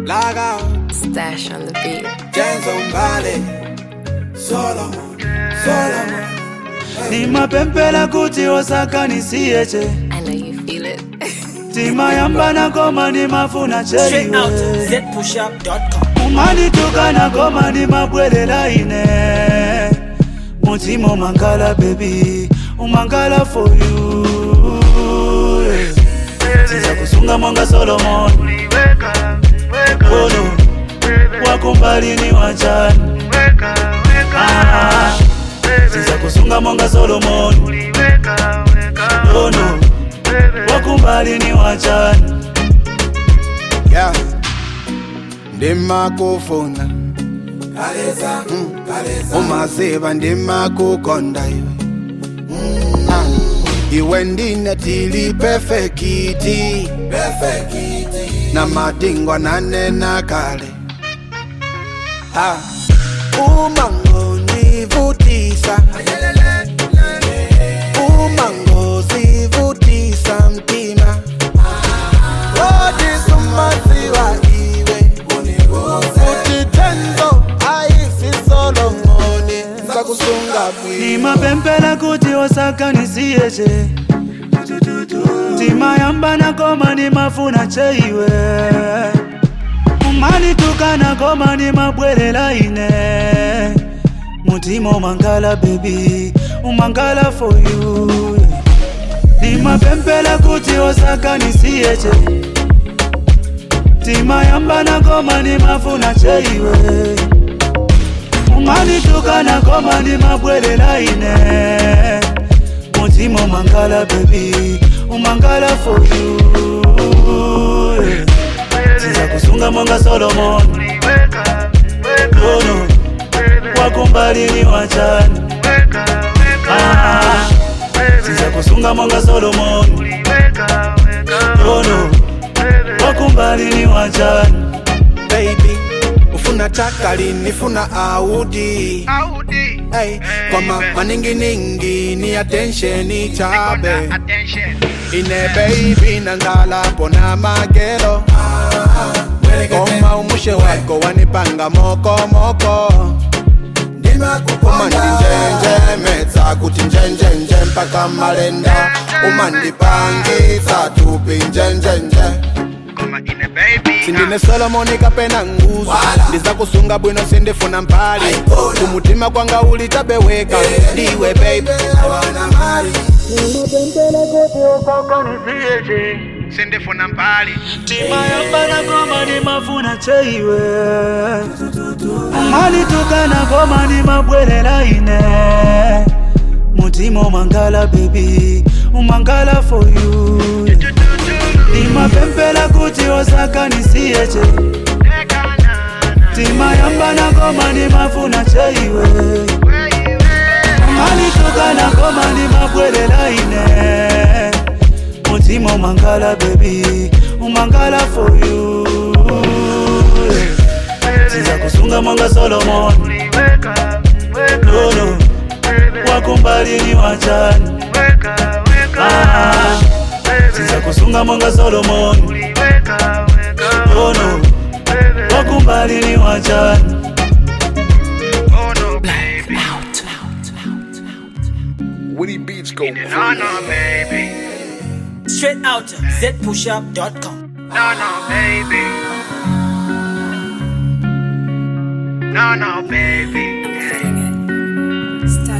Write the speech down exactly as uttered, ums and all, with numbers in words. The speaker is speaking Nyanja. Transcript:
Log out. Stash on the beat. Jenson Valley. Solomon. Solomon. Ni mapempela kuti osaka nisieche. I know you feel it. Tima yamba na goma ni mafuna cheiwe. Straight out z push up dot com. Umani tuka na goma ni mabwele laine. Mutimo mangala baby, umangala for you. Siza kusunga mwanga Solomon. Oh no, wakumbali ni wachani. Ah, siza kusunga mwanga Solomon. Oh no, wakumbali ni wachani. Yeah, ndima kufuna kaleza, mm. kaleza. Umazeba ndima kukonda iwe mm. ah. Iwe ndine tili perfekiti Perfekiti na madingwa nane na kale ah. Umango nivutisa Umango sivutisa mtima Rodi sumaziwa iwe Utitenzo aisi Solomoni Nza kusunga bwi Ni mapempela kuti osaka nisieche. Tima yamba na goma ni mafuna cheiwe. Umani tuka na goma ni mabwele laine. Mutimo mangala baby, umangala for you. Ni mapempela kuti osaka nisieche. Tima yamba na goma ni mafuna cheiwe. Umani tuka na goma ni mabwele laine. Mutimo mangala baby, umangala for you. Siza kusunga mwanga Solomon. Oh no, wakumbali ni wachani. Ah, siza kusunga mwanga Solomon. Oh no, wakumbali ni wachani. Baby, ufuna chakali nifuna Audi Audi hey, kwa ma maningi ningi ni attention chabe Ine baby nangala pona magero Koma umushe wako wanipanga moko moko Umandi njenje metsa kuti njenje nje mpaka malenda Umandi pangi satupi njenje nje Sindine Solomoni kapena nguzo Ndiza kusunga bwino sindifuna mpali Kumutima kwanga ulitabeweka Ndiwe baby Sindifuna mpali Tima yamba na goma ni mafuna cheiwe. Umani tuka na goma ni mabwele laine. Mutimo mangala baby, umangala for you. Ni mapempela kuti osaka nisieche. Tima yamba na goma ni mafuna cheiwe. Umani tuka na goma ni mabwele laine. Mutimo mangala baby, umangala for you. Siza kusunga mwanga Solomon. No no, wakumbali ni wachani. Ah, siza kusunga mwanga Solomon. Oh no, wakumbali ni wachani. Woody Beats go No, no, baby. Straight out z push up dot com. No, no, baby. No, no, baby. Stash